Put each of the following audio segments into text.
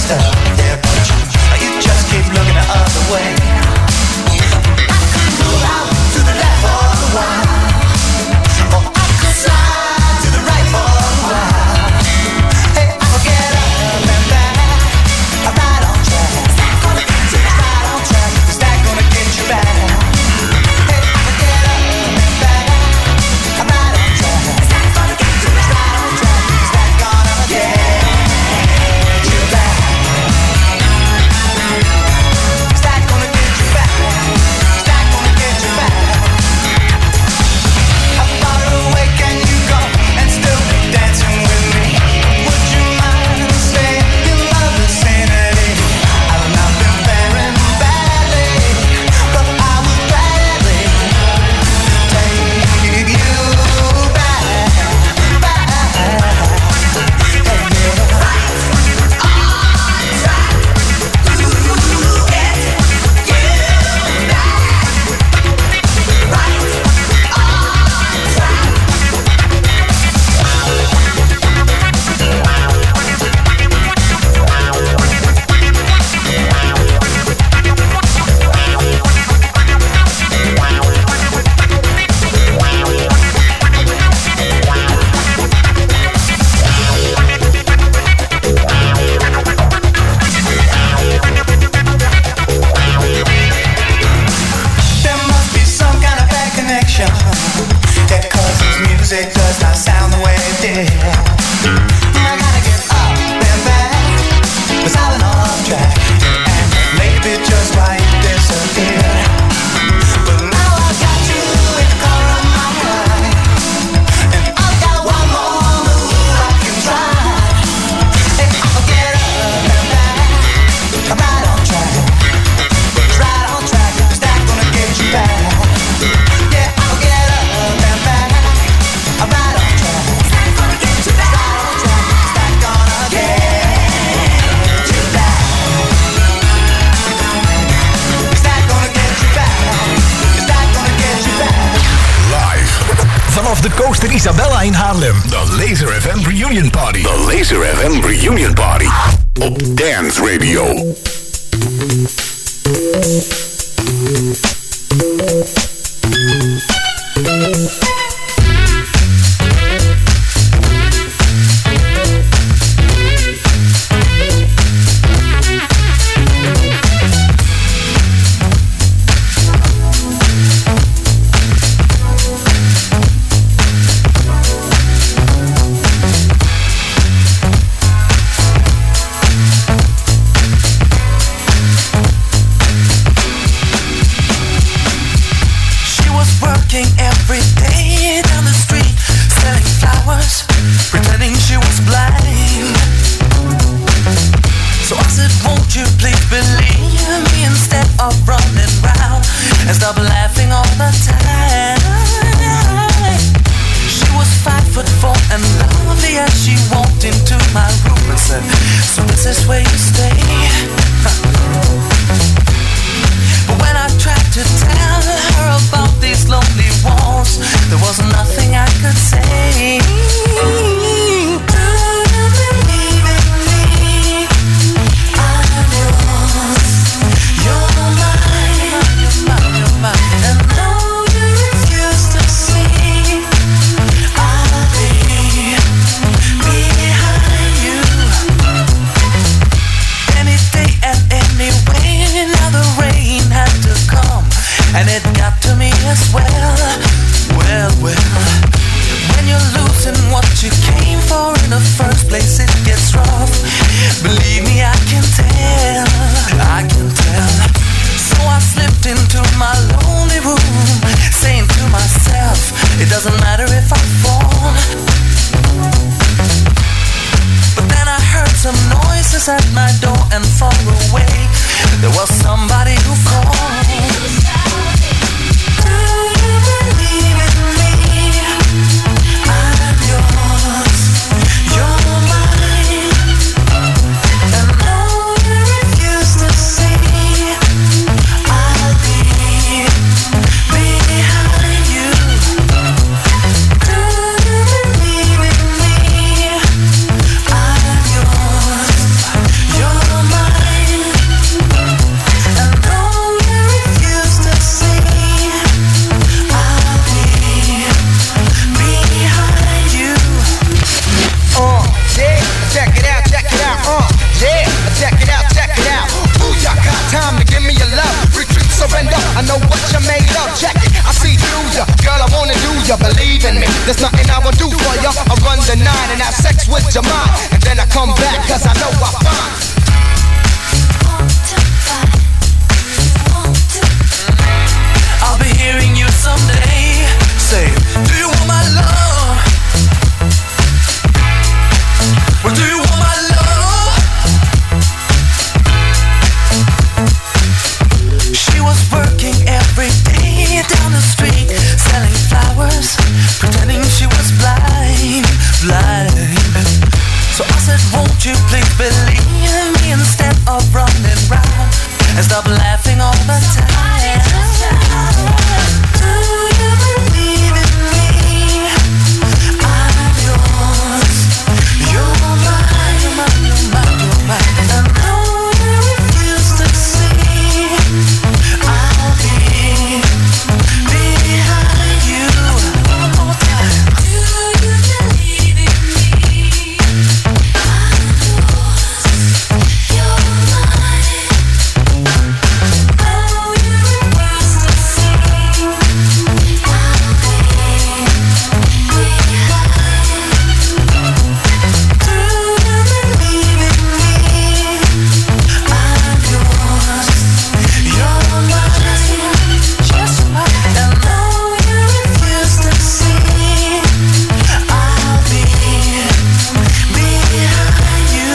stuff, yeah, but you just keep looking the other way. I could move out to the left for a while, or I could slide to the right for a while. Hey, I could get up and back, I'm right on track. Is that gonna get you back? Right on track. Is that gonna get you back? Hey, I could get up and back, I'm right on track. Is that gonna get you back? Right on track. Is that gonna get you back? Is that gonna get you back? Is that gonna get you back? How far away can you go and still be dancing with me? Would you mind staying in my vicinity? I've not been faring badly, but I would gladly take you back, back. There must be some kind of bad connection, yeah, 'cause this music does not sound the way it did. I gotta get up and back, 'cause I've been off track, and maybe just right disappeared. But now I got you in the corner of my eye, and I've got one more move I can try. Hey, I'll get up and back, I'm right on track. Right on track, is that gonna get you back? Yeah, I'll get up and back, I'm right on track. Is that gonna get you back? Right on track, is that gonna get you back? Is that gonna get you back? Is that gonna get you back? Live vanaf de Coaster Isabella in Haarlem. De Laser FM Reunion Party. De Laser FM Reunion Party. Op Dance Radio. She was working every day down the street, selling flowers, pretending she was blind. So I said, won't you please believe me instead of running round and stop laughing all the time. She was 5'4" and lovely as she walked into my room and said, so this is where you stay. But when I tried to tell her about these lonely walls, there was nothing I could say. Do you believe in me? I'm yours. You're mine. You're mine. And though you refuse to see, I'll be behind you. Any day and anyway, now the rain had to come, and it got to me as well. Well, when you're losing what you came for in the first place, it gets rough. Believe me, I can tell. So I slipped into my lonely room, saying to myself, it doesn't matter if I fall. But then I heard some noises at my door, and far away there was somebody who called. Do you believe in me? I'm yours. You're mine. And though you refuse to see, I'll be behind you. Do you believe in me? I'm yours. You're with your mind, and then I come back, cause I know I find. I'll be hearing you someday say, do you want my love? Well, do you want my love? She was working every day down the street, selling flowers, pretending she was blind. So I said, won't you please believe me instead of running round and stop laughing all the time. Do you believe in me? I'm yours. You're mine, you're mine, you're mine, you're mine. And though you refuse to see, I'll be behind you. One more time. Do you believe in me? I'm yours. You're mine. Though you refuse to see, I'll be behind. Do you believe in me? I'm yours. You're mine. Just mine. And though you refuse to see, I'll be behind you.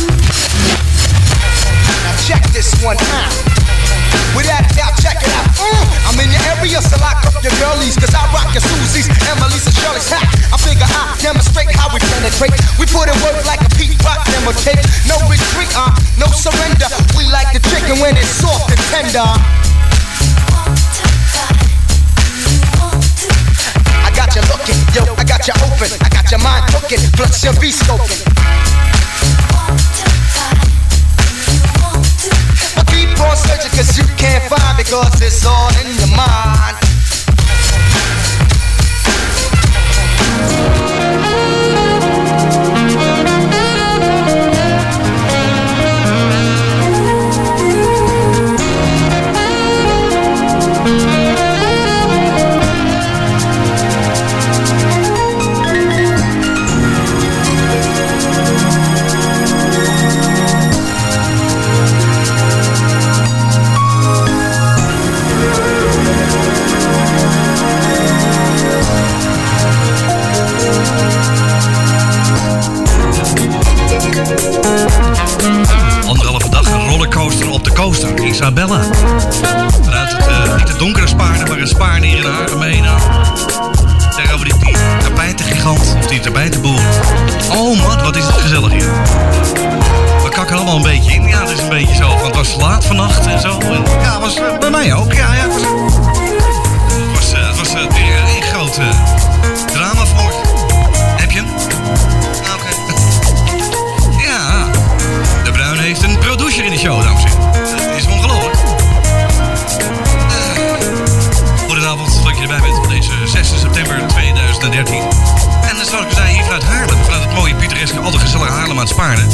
Now check this one out. Without a doubt, check it out. I'm in your area, so lock up your girlies, cause I rock your Susie's, Emily's, and Shirley's hat. I figure I demonstrate how we penetrate. We put in work like a Pete Rock demo tape. No retreat, no surrender. We like the chicken when it's soft and tender. I got you looking, yo, I got you open. I got your mind cooking, plus your V-scoping. But keep on searching cause you can't find, because it's all in your mind. Anderhalve dag een rollercoaster op de coaster, Isabella. Vanuit het, niet het donkere Spaarne, maar een Spaarne hier in Haarlem. Tegenover die tapijtengigant, of die tapijtenboer. Oh man, wat is het gezellig hier. We kakken allemaal een beetje in. Ja, het is een beetje zo, want het was laat vannacht en zo. En, ja, was bij mij ook. Ja, het was weer een groot drama voor. Heb je hem? Oké. Ja, De Bruin heeft een producer in de show, dames en heren. Dat is ongelooflijk. Goedenavond, leuk dat je erbij bent op deze 6 september 2013. En zoals ik zei, hier vanuit Haarlem, vanuit het mooie pittoreske, altijd gezellige Haarlem aan het Spaarne.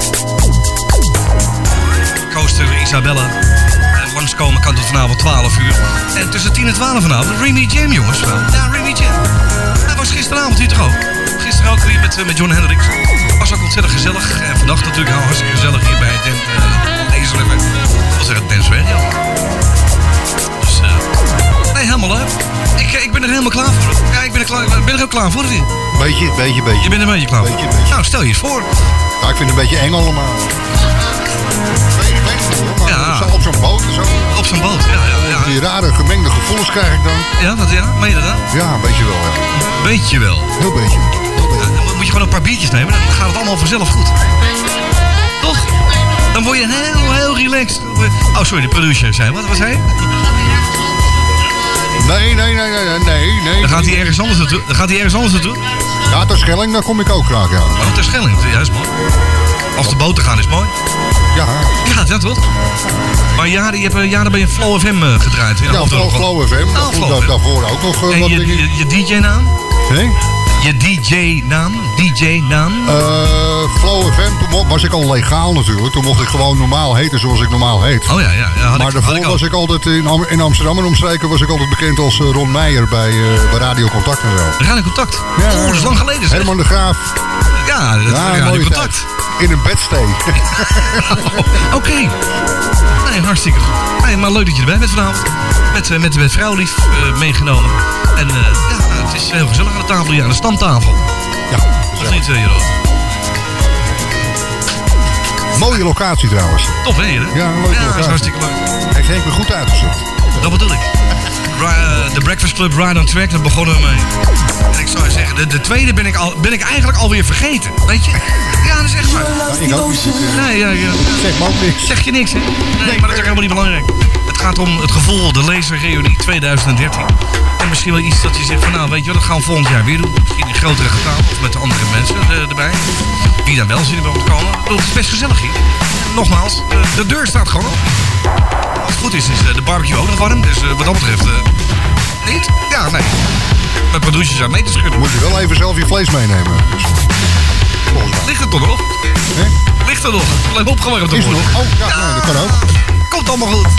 Coaster Isabella. En langskomen kan tot vanavond 12 uur. En tussen 10 en 12 vanavond, Remy Jam, jongens. Ja, Remy Jam. Hij was gisteravond hier toch ook? Gisteren ook weer met John Hendricks. Was ook ontzettend gezellig. En vannacht natuurlijk hartstikke gezellig hier bij deze lekker. Dat was het Dance Radio. Dus, nee, helemaal leuk. Ik ben er helemaal klaar voor. Ja, ik ben er ook klaar voor. Beetje. Je bent er een beetje klaar voor. Beetje. Nou, stel je eens voor. Ja, ik vind het een beetje eng allemaal. Ja. Zo op zo'n boot en zo. Op zo'n boot, ja. Die rare gemengde gevoelens krijg ik dan. Ja, meen je dat dan? Ja, een beetje wel, ja. Beetje wel. Heel beetje. Dan moet je gewoon een paar biertjes nemen, dan gaat het allemaal vanzelf goed. Toch? Dan word je heel relaxed. Oh, sorry, de producer zei. Wat zei je? Nee. Dan gaat hij ergens anders naartoe. Ja, ter Schelling, daar kom ik ook graag, ja. Oh, ter Schelling, ja, is mooi. Als de boot te gaan is mooi. Ja. Ja, toch? Maar jaren ben je Flow FM gedraaid. Ja, Flow FM. Daarvoor ook nog wat dingen. Je DJ-naam? Nee? Je DJ-naam? Flow FM, toen was ik al legaal natuurlijk. Toen mocht ik gewoon normaal heten zoals ik normaal heet. Oh ja. Maar daarvoor was ik altijd in Amsterdam en omstreken was ik altijd bekend als Ron Meijer bij Radio Contact en zo. Radio Contact? Ja, dat is lang geleden, zeg. Herman de Graaf. Ja, dat mooie contact. tijd. In een bedstee. Oké. Nee, hartstikke goed. Nee, maar leuk dat je erbij bent vanavond. Met vrouwlief meegenomen. En het is heel gezellig aan de tafel hier, aan de stamtafel. Ja, Of niet, Jeroen? mooie locatie trouwens. Tof, hè? Ja, een leuke Ja, dat is locatie. hartstikke leuk. Hij heeft me goed uitgezocht. Dat bedoel ik. De Breakfast Club Ride on Track, daar begonnen we mee. En ik zou je zeggen, de tweede ben ik eigenlijk alweer vergeten. Weet je? Ja, dat is echt waar. Ik ook niet. Nee, ja. Zeg maar ook niks. Zeg je niks, hè? Nee, maar dat is ook helemaal niet belangrijk. Het gaat om het gevoel, de Laser-reunie 2013. En misschien wel iets dat je zegt van, nou, weet je wel, dat gaan we volgend jaar weer doen. Misschien in grotere getalen of met de andere mensen erbij. Die daar wel zin in om te komen. Ik bedoel, het is best gezellig hier. En nogmaals, de deur staat gewoon op. Als het goed is de barbecue ook nog warm. Dus wat dat betreft, niet? Ja, nee. Met producer aan mee te schudden. Moet je wel even zelf je vlees meenemen. Dus, volgens mij. Ligt het toch nog? Hè? Ligt er nog? Alleen opgewarmd te Is er worden. nog? Oh, ja, nee, dat kan ook. Komt allemaal goed.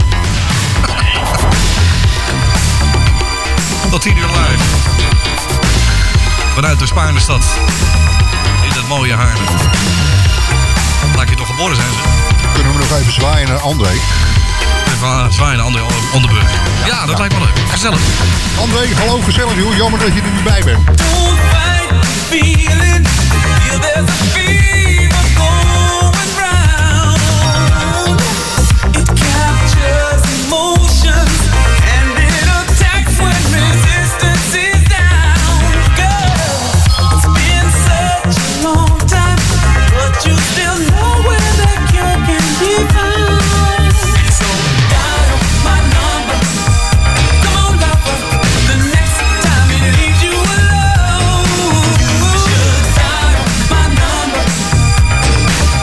Tot 10 uur live. Vanuit de Spaarne stad. In dat mooie Haarlem. Laat je toch geboren zijn, zeg. Kunnen we nog even zwaaien naar André? Even zwaaien naar André Onderburg. Ja, dat lijkt me leuk. Gezellig. André, hallo, gezellig joh. Jammer dat je er niet bij bent. Don't fight the feeling. Feel there's a fever going round. It captures emotions and it attacks when resistance is down. Girl, it's been such a long time, but you still know where the cure can be found. So dial my number. Come on, lover. The next time it leaves you alone, you should dial my number.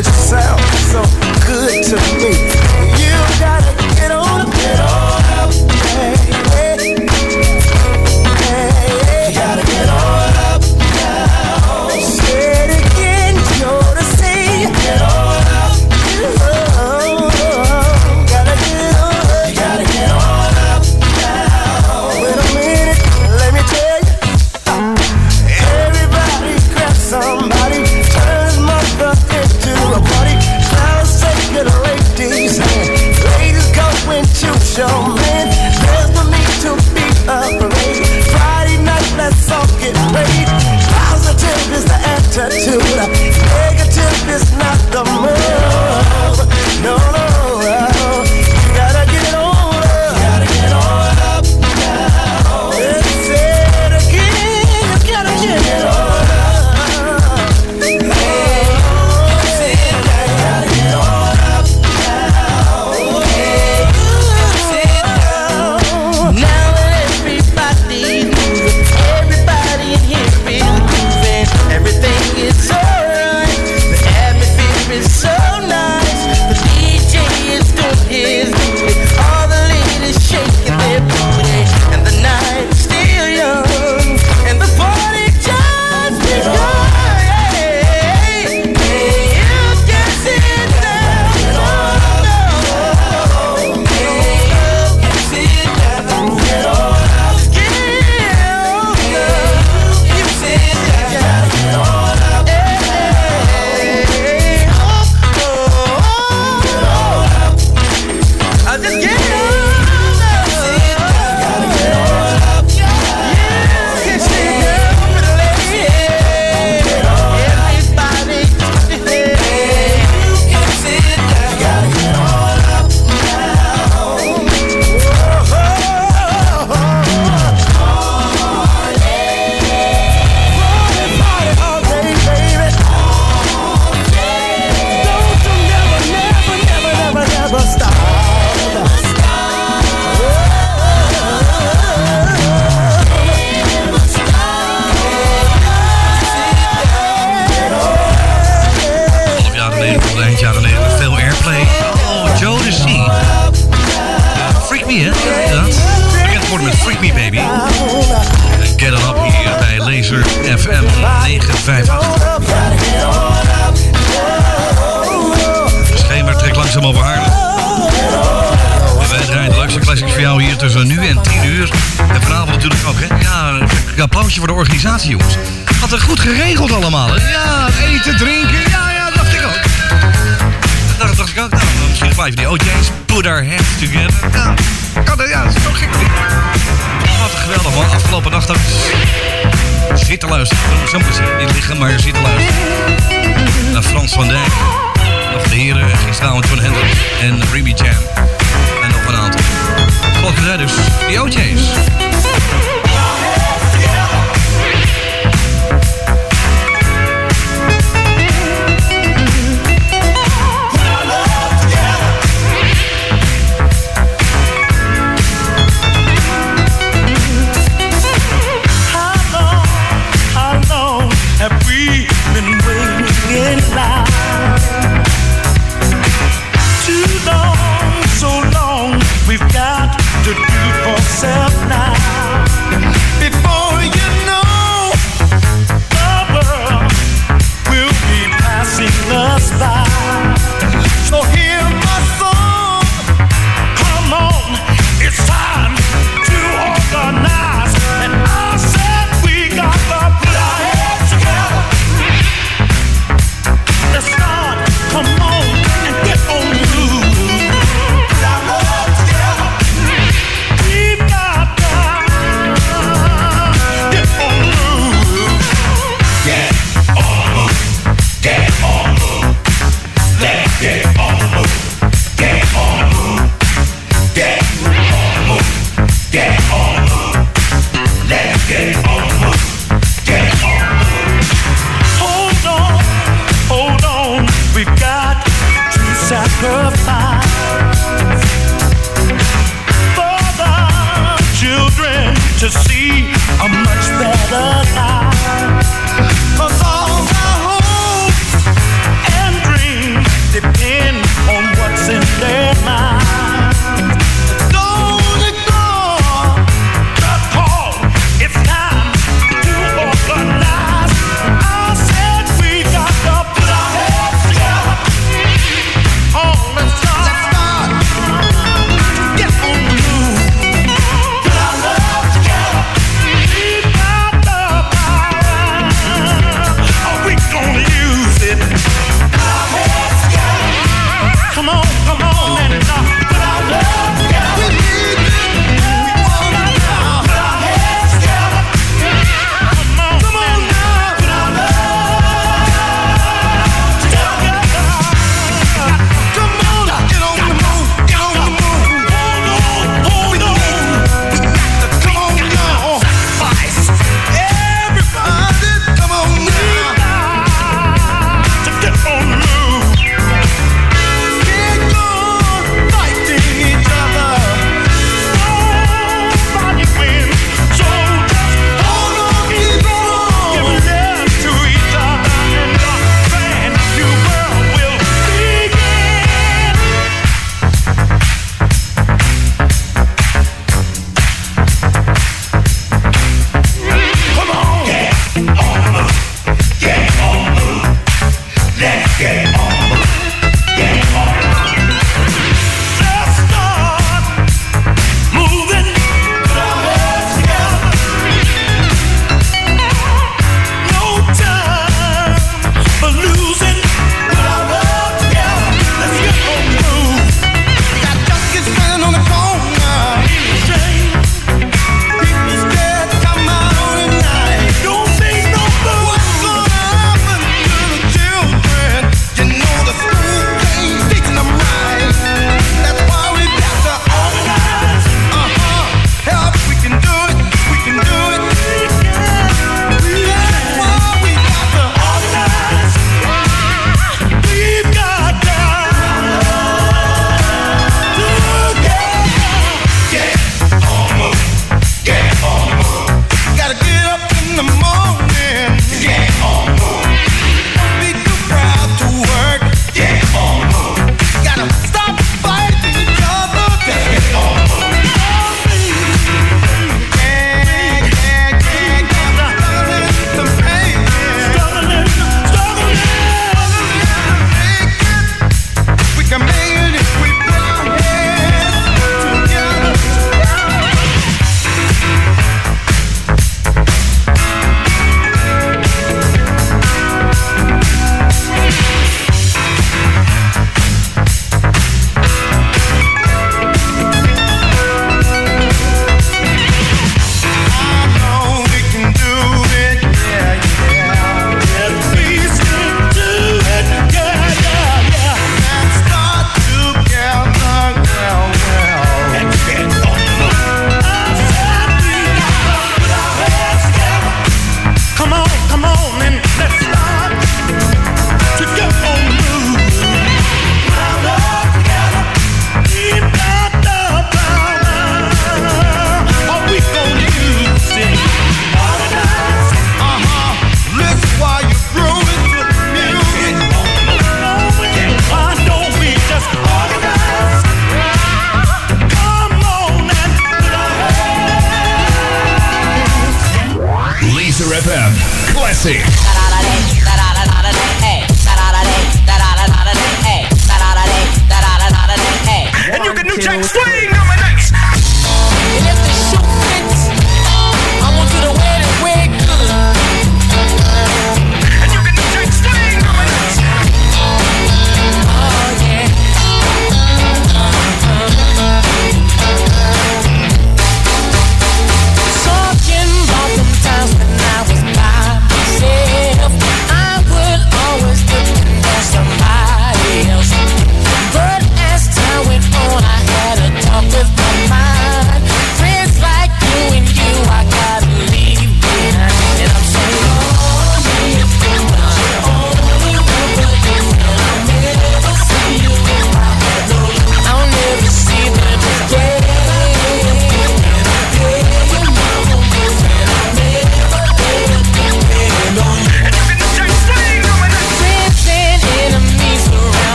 it sounds so good to me. You gotta get on up, hey, hey, hey. You gotta get on up now. Say it again, you're to say get on up. Oh, gotta get on up. You gotta get on up now. Wait a minute, let me tell you. Everybody grab somebody, turn his mother into a party. Now say to the ladies, ladies go into show, man. There's no need to be afraid. Friday night, let's all get paid. Positive is the attitude, negative is not the move. No, no, you gotta get on up. You gotta get on up now. Let's say it again, you gotta get on up. Everything is alright. The atmosphere is so nice. The DJ is doing his duty. All the ladies shaking their booty. And the night is still young. And the party just begun. You can sit down. You can sit down. Get on up. You sit down. Get on up. I just get on up. Gotta get on up. You can sit down with a lady. Everybody, you can sit down. Gotta get on up now. Party all day, baby. Don't you never stop. Eind jaren 90 veel airplay. Oh, Jodeci. Freak Me, hè? Inderdaad. Bekend worden met Freak Me, baby. Get on up hier bij Laser FM 958. Scheen maar trek langzaam over Haarlem. En wij draaien de leukste classics voor jou hier tussen nu en 10 uur. En vanavond natuurlijk ook, hè? Ja, een applausje voor de organisatie, jongens. Wat er goed geregeld allemaal, hè? Ja, eten, drinken, ja, dacht ik ook. Dat dacht ik ook, nou, misschien blijven die OJ's put our heads together. Ja, dat is toch gek. Wat een geweldig, man. Afgelopen nacht ook zitten luisteren. Zo moet je niet liggen, maar zitten luisteren. Naar Frans van Dijk. Nog de heren, gisteravond John Hendricks en Remy Jam. En nog een aantal. Volgens mij dus die OJ's. Have we been waiting in line? Too long, so long. We've got to do for self now. the morning. Get on move. Don't be too proud to work. Get on move. Gotta stop fighting each other. Get on move. We can make it if we put our hands together. I know we can do it, yeah, yeah. Yes, we stick to it, yeah, yeah, yeah. Let's start together, well, well. And get on the move. I said we gotta put our heads together. Come on, and let's start to get on the move. Put our love together. Keep that love down. Are we gonna use it? Organize. Listen while you're grooving to the music. Why don't we just organize? Come on and put our heads. Laser FM Classic. And you can do Jack Swing on my next. And if the shoe fits, I want you to wear it good. And you can do Jack Swing on my next. Oh yeah. Talking about them times when I was by myself, I would always depend on somebody else. But as time went on, I had a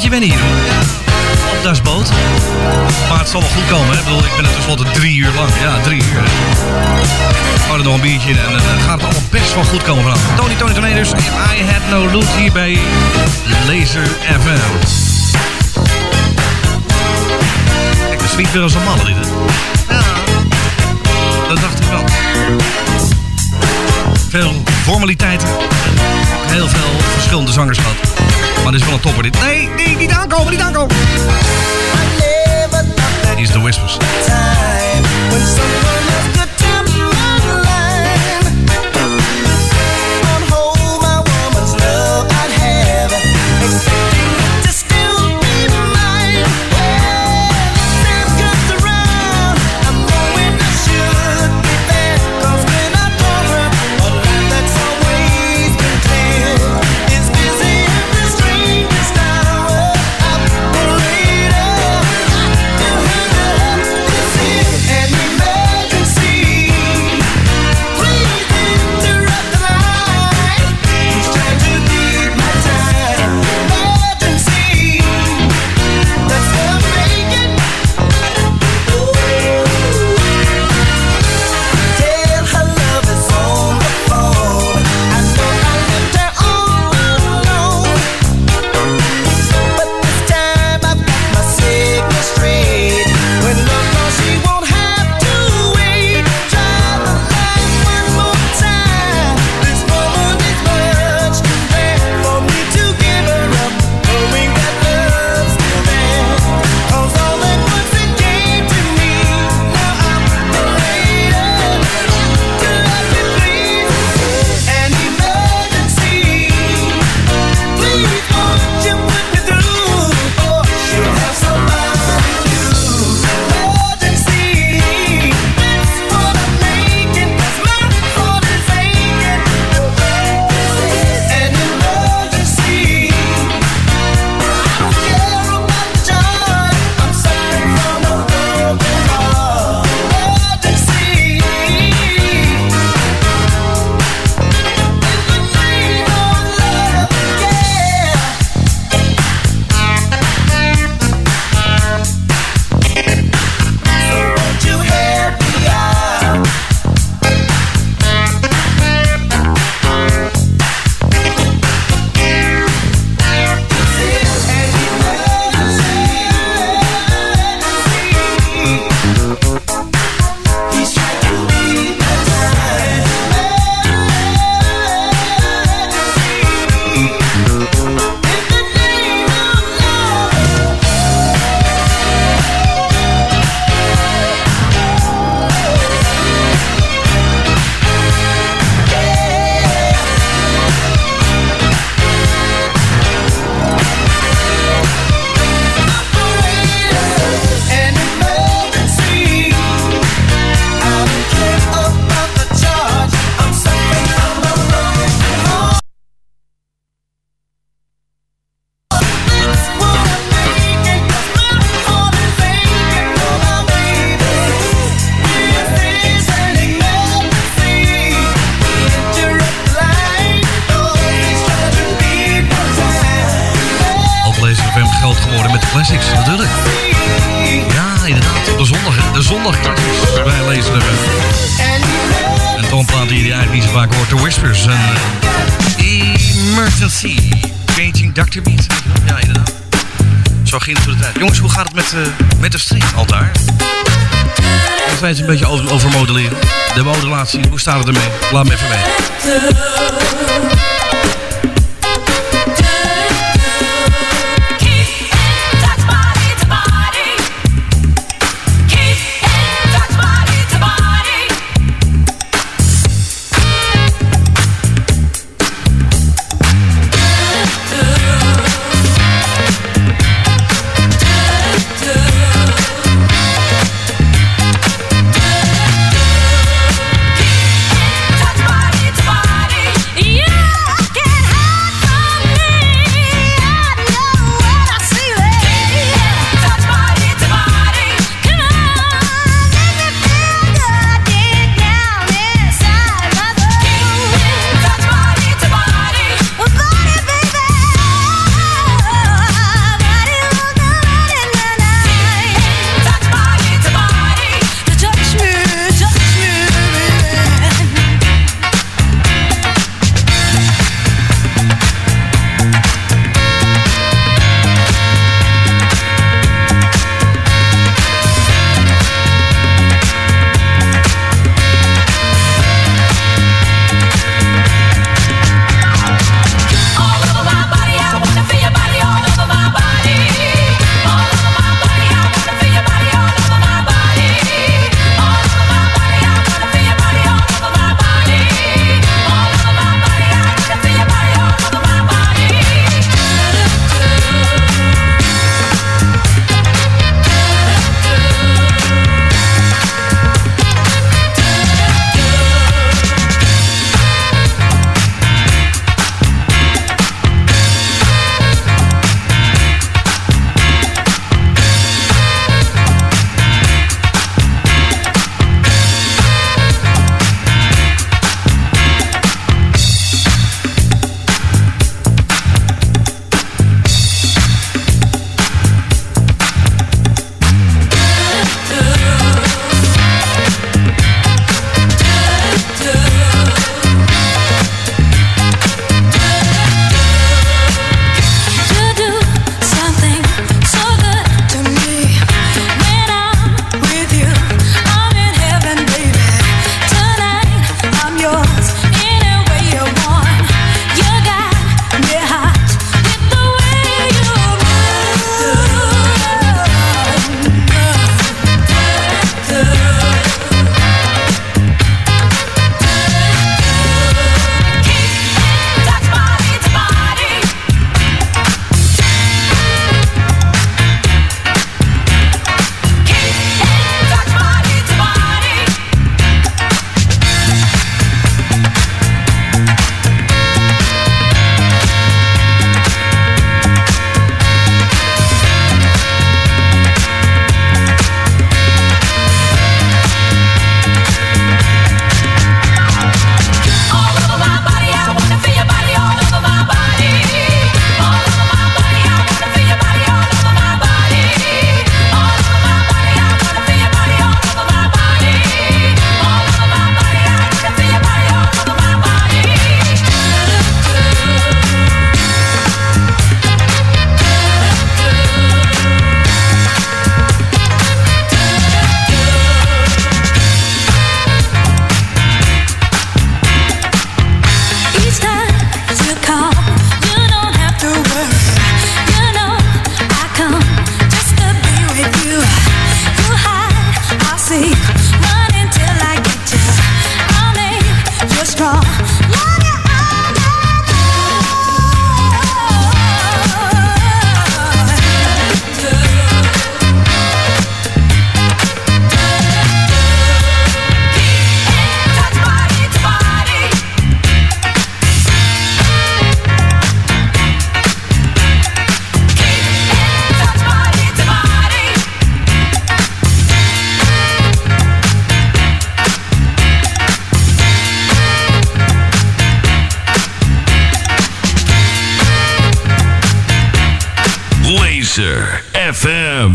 beetje wennen hier. Op dasboot. Maar het zal wel goed komen, hè? Ik bedoel, ik ben er tenslotte 3 uur lang. Ja, 3 uur. We houden nog een biertje in en dan gaat het allemaal best wel goed komen vanavond. Tony Tornaders, If I Had No Loot hier bij Laser FM. Kijk, de swingt weer als een malle dit, hè? Ja, dat dacht ik wel. Veel formaliteiten. Ook heel veel verschillende zangers gehad. Maar dit is wel een topper dit. Nee, niet aankomen, niet aankomen. Hier is The Whispers. Classics, natuurlijk. Ja, inderdaad. De zondag classics bij Laser FM. En toch een plaat die je eigenlijk niet zo vaak hoort. The Whispers en Emergency. Changing Dr. Beat. Ja, inderdaad. Zo ging het door de tijd. Jongens, hoe gaat het met de stream altaar? Nog steeds een beetje overmodelleren. De modulatie, hoe staat het ermee? Laat me even weten. Yeah. see. Running till I get you. I'll make you strong. Love you all day Laser FM.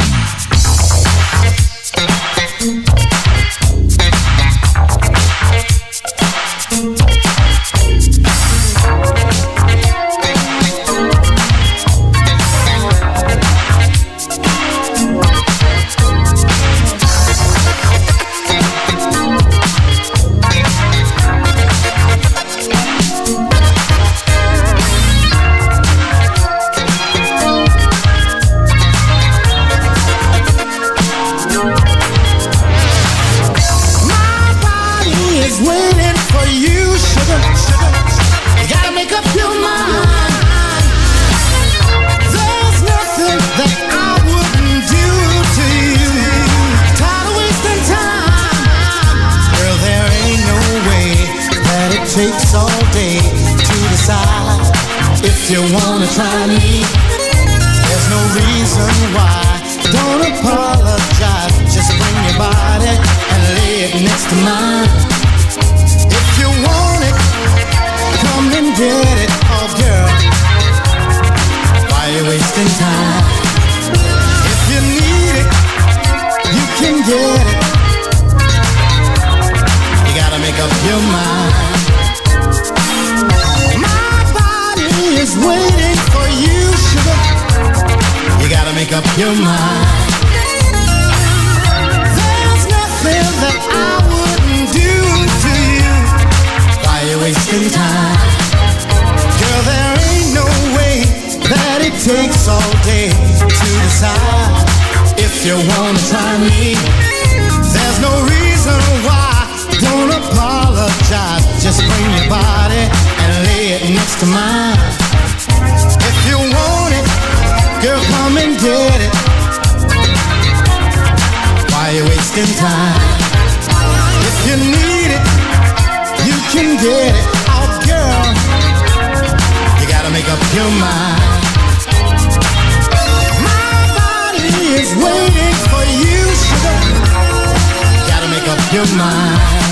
Takes all day to decide if you wanna try me. There's no reason why. Don't apologize. Just bring your body and lay it next to mine. If you want it, come and get it, oh girl. Why you wasting time? If you need it, you can get it. You gotta make up your mind. Is waiting for you, sugar. You gotta make up your mind. There's nothing that I wouldn't do to you. Why you wasting time? Girl, there ain't no way that it takes all day to decide if you wanna try me. There's no reason why. Don't apologize. Just bring your body and lay it next to mine. If you want it, girl, come and get it. Why you wasting time? If you need it, you can get it. Oh, girl, you gotta make up your mind. My body is waiting for you, sugar. You gotta make up your mind.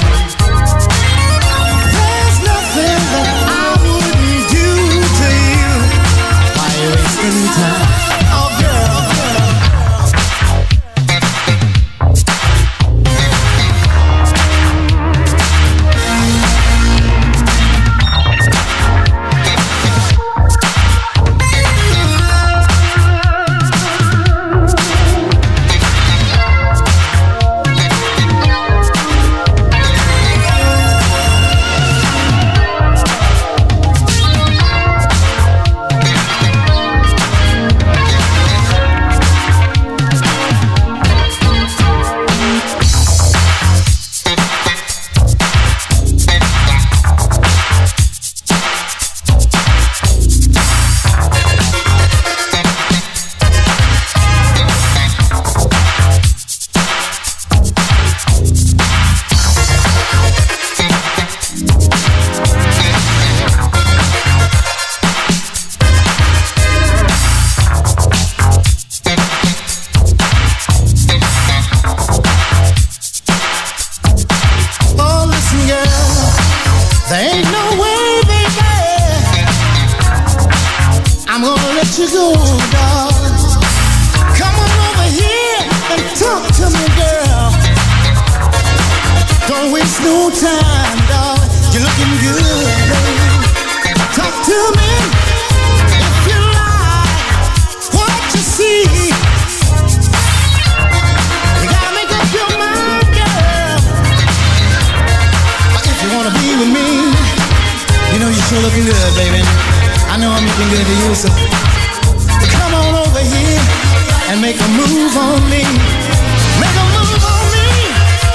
There's nothing that I wouldn't do to you. Why you wasting time? Oh, girl, girl. You're looking good, baby. I know I'm looking good to you, so come on over here and make a move on me. Make a move on me.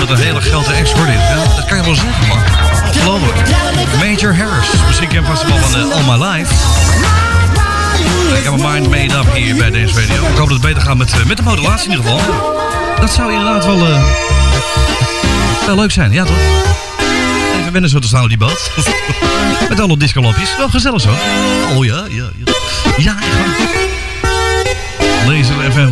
het een hele grote ex wordt. Ja, dat kan je wel zeggen, man. Ongelooflijk. Major Harris, muziek en festival van All My Life. Ik heb mijn mind made up hier bij Dance Radio. Ik hoop dat het beter gaat met de modulatie in ieder geval. Dat zou inderdaad wel leuk zijn, ja toch? Even wennen zo te staan op die boot. Met alle discolapjes. Wel gezellig zo. Oh ja. Ja, Laser FM.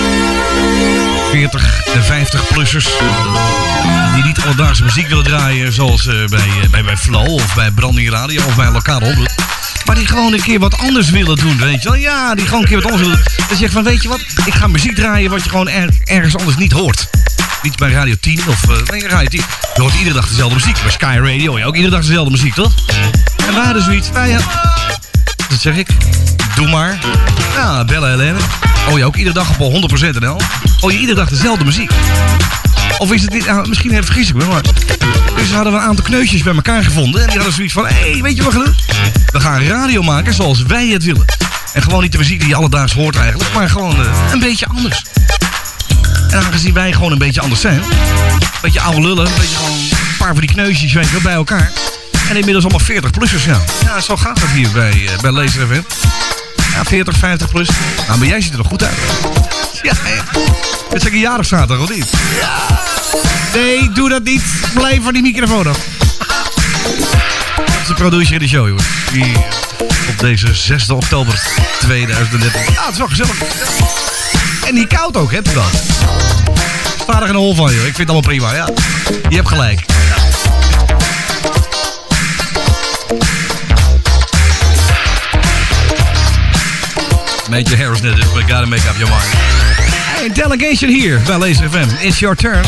40 en 50-plussers die niet alledaagse muziek willen draaien, zoals bij Flow of bij Branding Radio of bij een lokale omroep. Maar die gewoon een keer wat anders willen doen, weet je wel. Ja, die gewoon een keer wat anders willen doen. Dan zeg je van, weet je wat, ik ga muziek draaien wat je gewoon ergens anders niet hoort. Niet bij Radio 10 of Radio 10. Je hoort iedere dag dezelfde muziek. Bij Sky Radio, ja, ook iedere dag dezelfde muziek, toch? En wij hadden zoiets, dat zeg ik. Doe maar. Ja, bellen Helene. Oh ja, ook iedere dag op 100% NL. Oh je iedere dag dezelfde muziek. Of is het niet, misschien vergis ik me, maar... Dus hadden we een aantal kneusjes bij elkaar gevonden. En die hadden zoiets van, hé, weet je wat we gaan doen? We gaan radio maken zoals wij het willen. En gewoon niet de muziek die je alledaags hoort eigenlijk, maar gewoon een beetje anders. En aangezien wij gewoon een beetje anders zijn, een beetje oude lullen, een beetje gewoon een paar van die kneusjes, weet je wel, bij elkaar. En inmiddels allemaal 40-plussers, ja. Ja, zo gaat dat hier bij Laser FM. Ja, 40, 50 plus. Nou, maar jij ziet er nog goed uit. Ja, met zijn jarig zaterdag, of niet? Ja. Nee, doe dat niet. Blijf van die microfoon af. Dat is de producer in de show, jongens. Hier op deze 6 oktober 2013. Ja, het is wel gezellig. En niet koud ook, hè, dan. Sta er geen hol van, joh. Ik vind het allemaal prima, ja. Je hebt gelijk. Major Harris net, we gotta make up your mind. Hey, delegation hier bij Laser FM. It's your turn.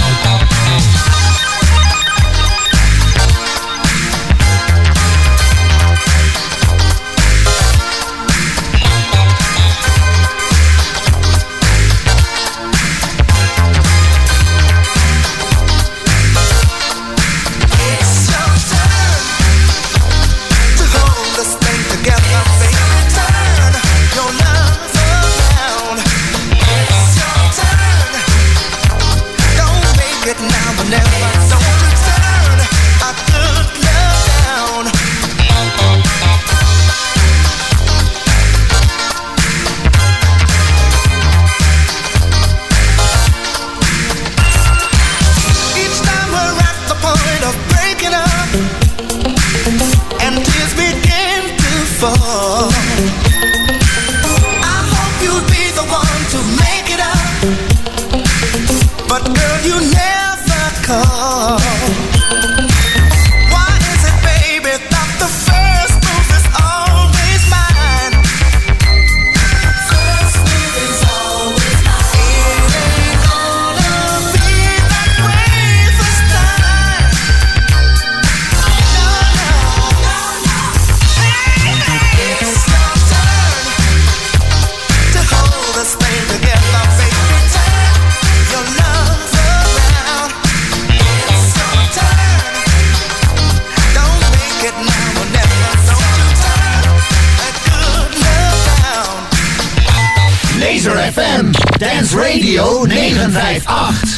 Dance Radio 958.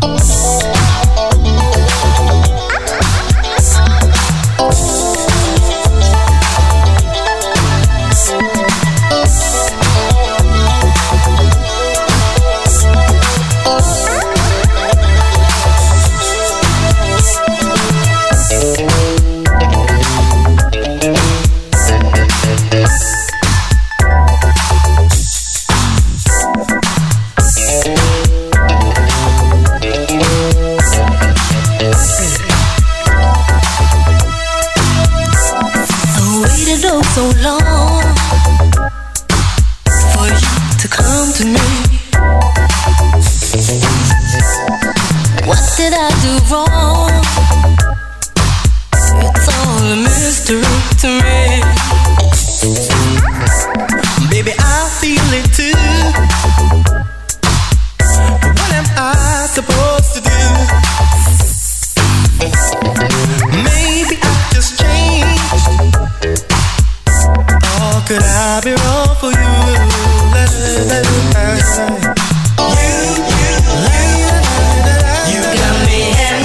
So long for you to come to me. What did I do wrong? It's all a mystery to me. Baby, I feel it too. What am I supposed to do? Maybe I just changed. Could I be wrong for you? You got me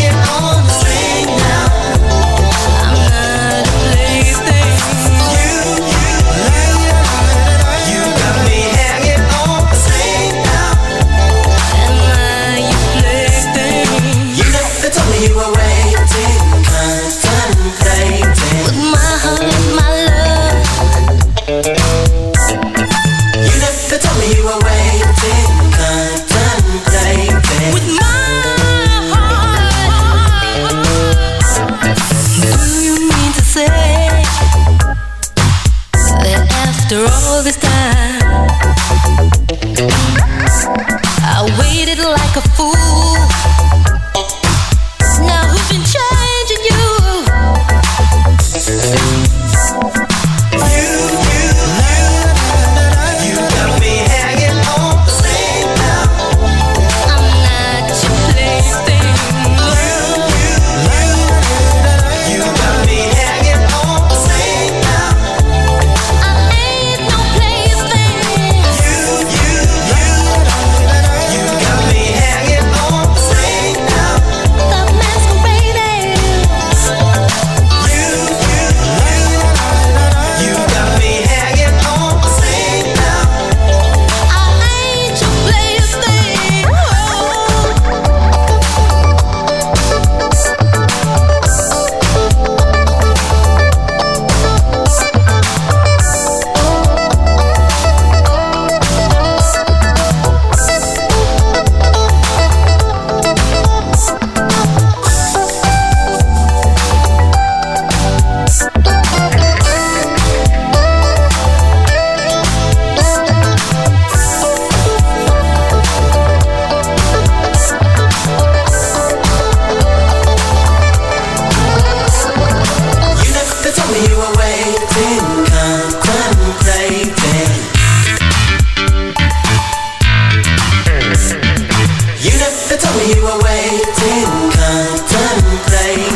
you were waiting, contemplating.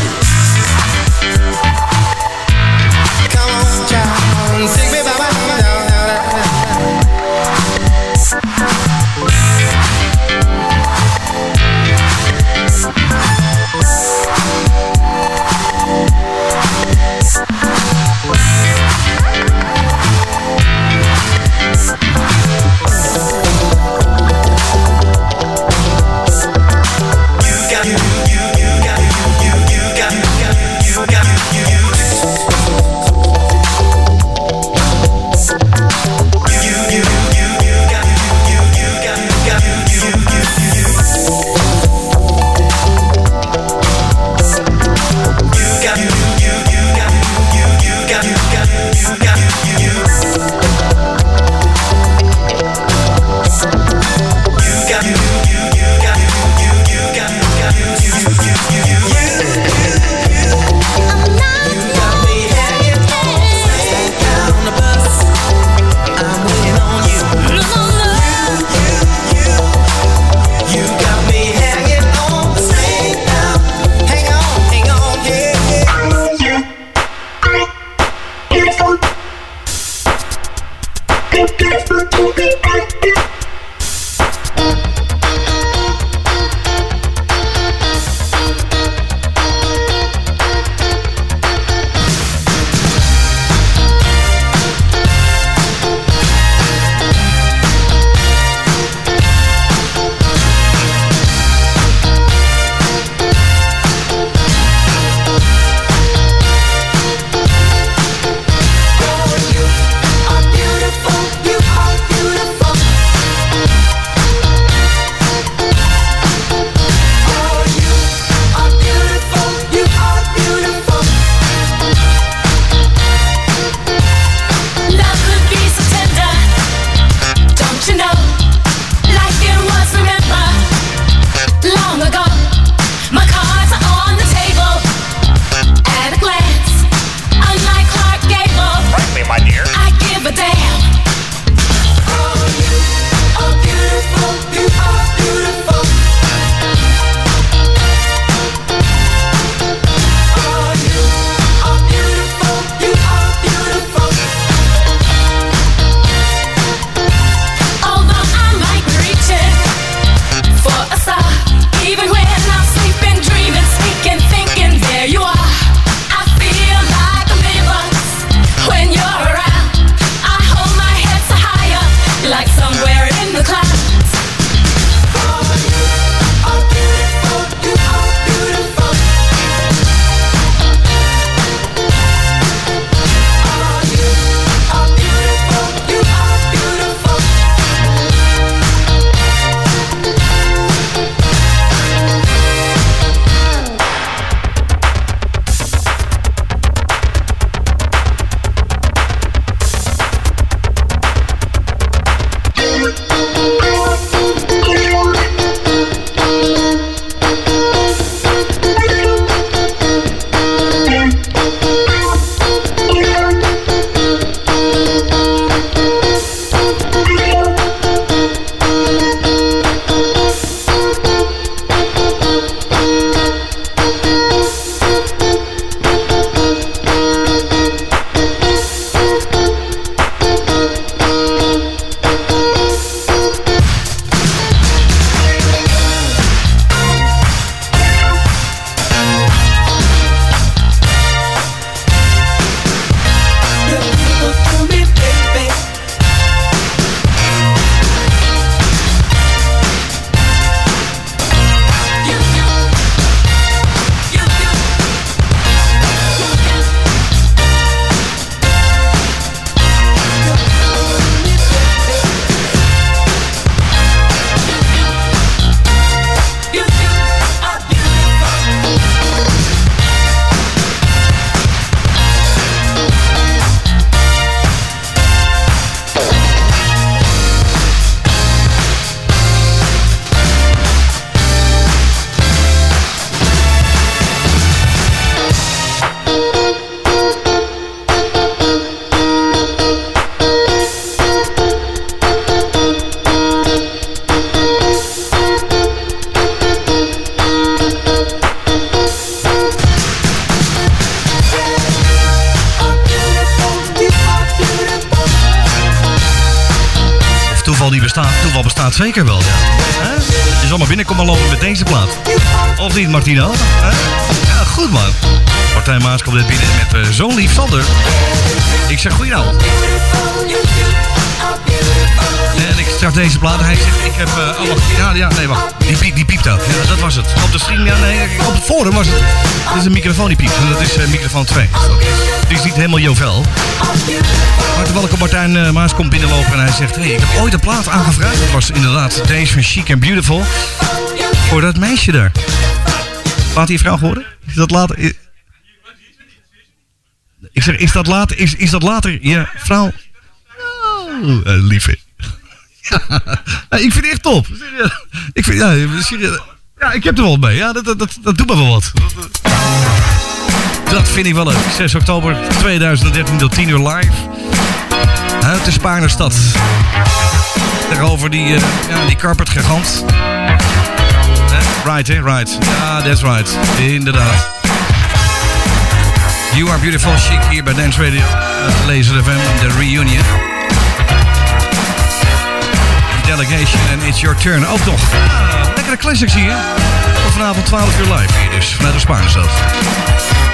Come on, child, take me by my toeval bestaat zeker wel, ja. Je zal maar binnenkomen lopen met deze plaat. Of niet, Martino? Ja, goed man. Martijn Maas komt net binnen met zo'n lief Sander. Ik zeg goedenavond. En ik start deze plaat en hij zegt, ik heb... oh, wacht. Ja, nee, wacht. Die piept ook. Ja, dat was het. Op de stream, ja, nee, op het forum was het. Dit is een microfoon die piept. En dat is microfoon 2. Het is niet helemaal jovel. Maar terwijl ik op Martijn Maas komt binnenlopen en hij zegt... Hey, ik heb ooit een plaat aangevraagd. Dat was inderdaad Days van Chic and Beautiful. Voor dat meisje daar. Laat die vrouw horen? Is dat later... Ik zeg, is dat later je vrouw? Oh, lieve. Ja, ik vind het echt top. Ik vind, ja, ik heb er wel mee. Ja, dat doet me wel wat. Dat vind ik wel leuk. 6 oktober 2013 tot 10 uur live. Uit de Spaarnerstad. Tegenover die carpet gigant. Right, hè? Right. Ja, that's right. Inderdaad. You Are Beautiful Chic hier bij Dance Radio. Laser FM, de reunion. Delegation en It's Your Turn ook nog. Lekkere classics hier. Vanavond 12 uur live hier dus, vanuit de Spaarnerstad.